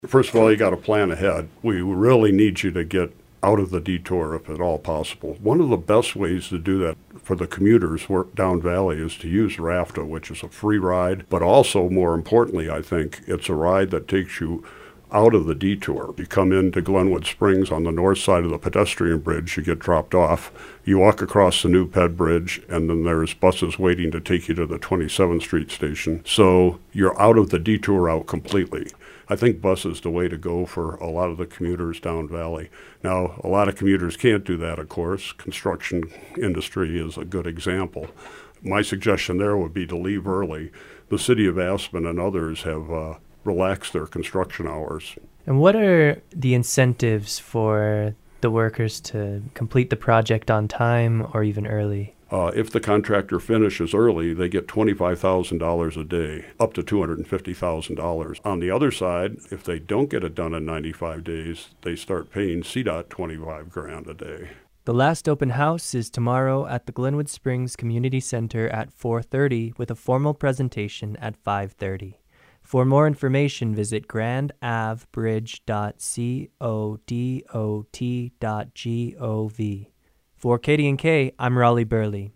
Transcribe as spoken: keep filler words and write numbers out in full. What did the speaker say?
First of all, you got to plan ahead. We really need you to get out of the detour if at all possible. One of the best ways to do that for the commuters down valley is to use RAFTA, which is a free ride, but also more importantly, I think, it's a ride that takes you out of the detour. You come into Glenwood Springs on the north side of the pedestrian bridge, you get dropped off, you walk across the new Ped Bridge, and then there's buses waiting to take you to the twenty-seventh Street station. So you're out of the detour out completely. I think bus is the way to go for a lot of the commuters down valley. Now, a lot of commuters can't do that, of course. Construction industry is a good example. My suggestion there would be to leave early. The city of Aspen and others have uh, relaxed their construction hours. And what are the incentives for the workers to complete the project on time or even early? Uh, if the contractor finishes early, they get twenty-five thousand dollars a day, up to two hundred fifty thousand dollars. On the other side, if they don't get it done in ninety-five days, they start paying C DOT twenty-five grand a day. The last open house is tomorrow at the Glenwood Springs Community Center at four thirty with a formal presentation at five thirty. For more information, visit grand ave bridge dot codot dot gov. For K D and K, I'm Raleigh Burley.